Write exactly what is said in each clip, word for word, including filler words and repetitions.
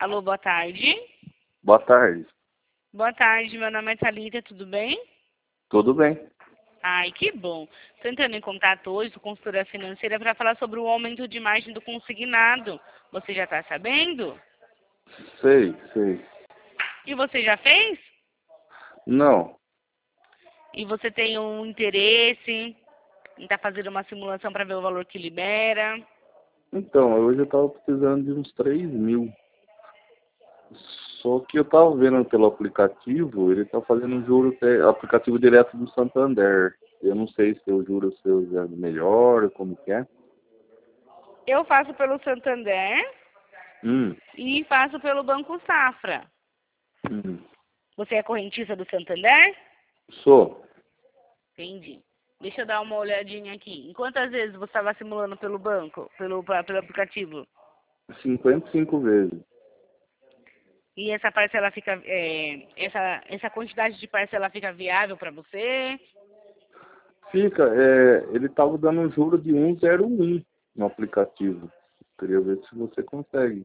Alô, boa tarde. Boa tarde. Boa tarde, meu nome é Thalita, tudo bem? Tudo bem? Ai, que bom. Estou entrando em contato hoje com consultoria financeira para falar sobre o aumento de margem do consignado. Você já está sabendo? Sei, sei. E você já fez? Não. E você tem um interesse em estar fazendo uma simulação para ver o valor que libera? Então, hoje eu tava precisando de uns três mil. Só que eu tava vendo pelo aplicativo, ele tá fazendo um juro, te- aplicativo direto do Santander. Eu não sei se o juro seu é melhor, como que é. Eu faço pelo Santander Hum, e faço pelo Banco Safra. hum. Você é correntista do Santander? Sou. Entendi. Deixa eu dar uma olhadinha aqui. Em quantas vezes você estava simulando pelo banco, pelo, pra- pelo aplicativo? cinquenta e cinco vezes. E essa parcela fica, é, essa, essa quantidade de parcela fica viável para você? Fica, é, ele tava dando um juro de um zero um no aplicativo. Queria ver se você consegue.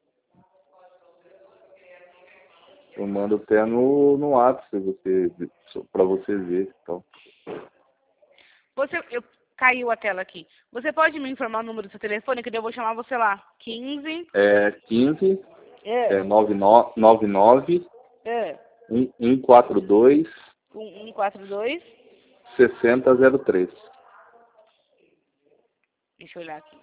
Eu mando até no, no WhatsApp você, para você ver e tal. Você, eu, caiu a tela aqui. Você pode me informar o número do seu telefone, que daí eu vou chamar você lá. quinze. É quinze, É, é nove nove, é, um quatro dois, um, um, quatro, dois. seis zero zero três. Deixa eu olhar aqui.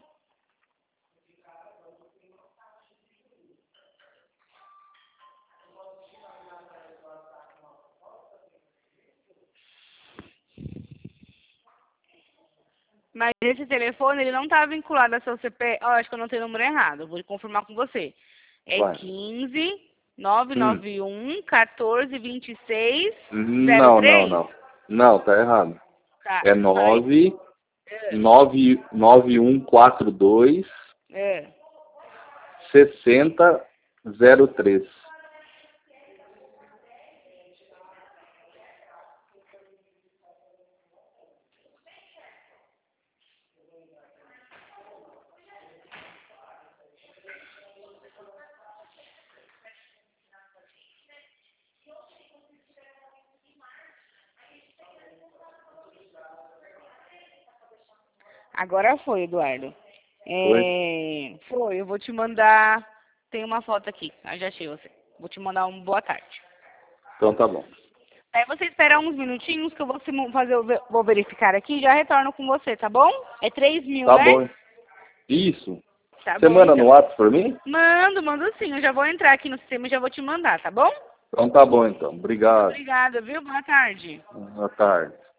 Mas esse telefone, ele não está vinculado ao seu C P... Ó, acho que eu não tenho o número errado. Eu vou confirmar com você. É Vai. quinze, nove Hum. nove um, quatorze, vinte e seis, zero Não, não, três. não. Não, tá errado. Tá, É fala aí. nove É, nove nove um quatro dois, é. seis zero zero três. Agora foi, Eduardo. Foi? É, foi, eu vou te mandar. Tem uma foto aqui. Ah, já achei você. Vou te mandar uma boa tarde. Então tá bom. Aí você espera uns minutinhos que eu vou simu- fazer, o ve- vou verificar aqui e já retorno com você, tá bom? É três mil, Tá né? bom. Isso. Tá Você bom, manda no então. WhatsApp pra mim? Mando, mando sim. Eu já vou entrar aqui no sistema e já vou te mandar, tá bom? Então tá bom então. Muito Obrigado. obrigada, viu? Boa tarde. Boa tarde.